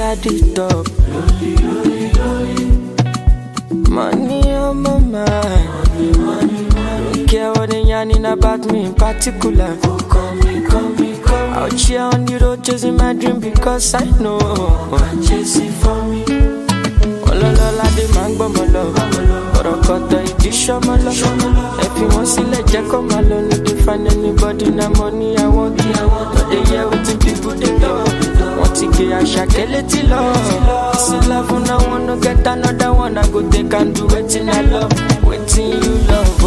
at the top. Money on my mind. Don't care what they yarning about me in particular. Call me. Out here on the road chasing my dream because I know chase it for me. Ololola de mango molo, orokoto iti shomolo. If you want to let Jack come alone, you don't find anybody na money I want. But they hear what the people they love. Want to get a shakeleti love. This love when I wanna get another one, I go take and do it in I love. Waiting you love.